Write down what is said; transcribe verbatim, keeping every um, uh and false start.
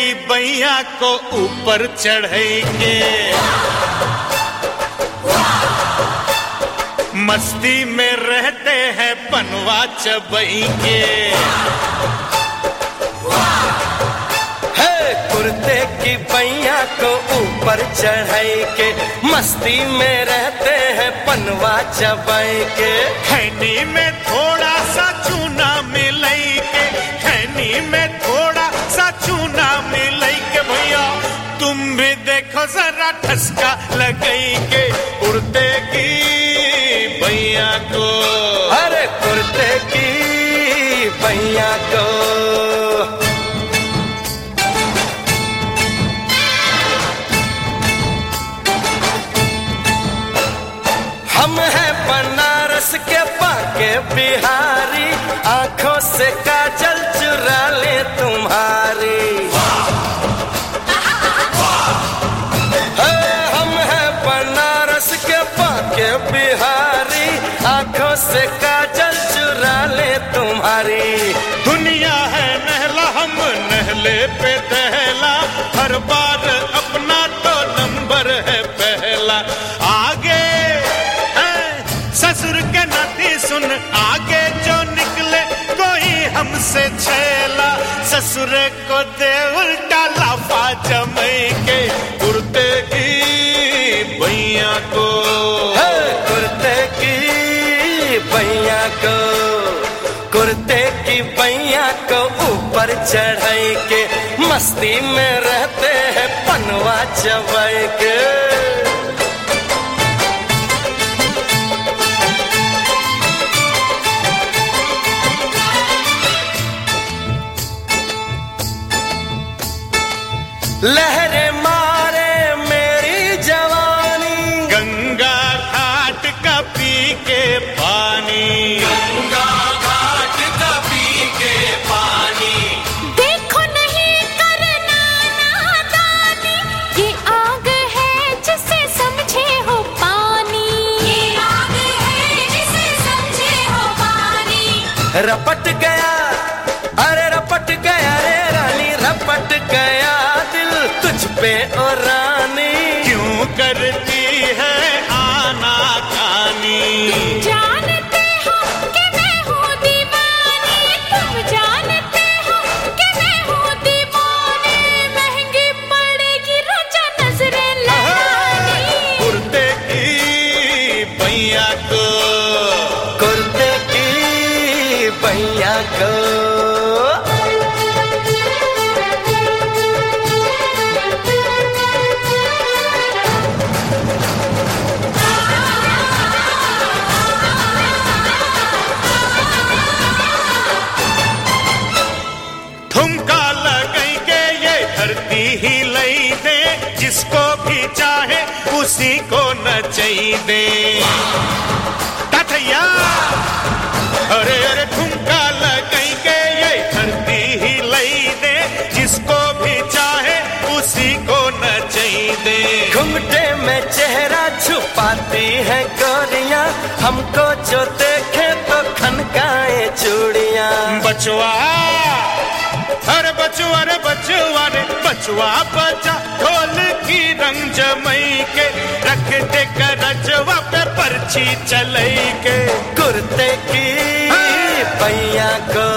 की बैया को ऊपर चढ़ेंगे, मस्ती में रहते हैं पनवा चबेंगे। कुर्ते की बैया को ऊपर चढ़ाई के मस्ती में रहते हैं पनवा चबाई के। खैनी में थोड़ा सा चूना मिलाई के, खैनी में थोड़ा सा चूना मिलाई के भैया तुम भी देखो जरा ठसका लगाई के कुर्ते की बैया को। अरे कुर्ते की बैया को हम हैं बनारस के बाके बिहारी, आंखों से काजल चुरा ले तुम्हारी। हम हैं बनारस के बाके बिहारी, आंखों से काजल चुरा ले तुम्हारी। दुनिया है नहला हम नहले पे दहला, हर बार अपना तो नंबर है पहला। आगे ससुर के नाती सुन, आगे जो निकले कोई हमसे छेला, ससुर को दे उल्टा लाफा जमाई के कुर्ते की बैया को। कुर्ते की बैया को, कुर्ते की बैया को ऊपर चढ़ाई के मस्ती में रहते हैं पनवा चबाई के। लहरे मारे मेरी जवानी, गंगा घाट का पी के पानी, गंगा घाट का पी के पानी। देखो नहीं करना नादानी, ये आग है जिसे समझे हो पानी, ये आग है जिसे समझे हो पानी। रपट गया, अरे रपट गया रे रानी, रपट गया तुझ पे ओ रानी। क्यों करती है आना कानी, तुम जानते हो कि मैं हूँ दीवानी, तुम जानते हो कि मैं हूँ दीवानी। महंगी पड़ेगी रोजा नजरें लगानी कुर्ते की बैया को, कुर्ते की बैया को। ही लई दे, जिसको भी चाहे उसी को नचई दे। तथैया अरे अरे ठुमका लगई के ये धरती ही लई दे, जिसको भी चाहे उसी को नचई दे। घुंघटे में चेहरा छुपाती है गोरियां, हमको जो देखे तो खनकाए चूड़ियां। बचवा अरे बचवा रे बचवा रे बचवा बजा ढोल की रंग जमई के, रख दे करजवा पे पर्ची चलई के कुर्ते की बैया को।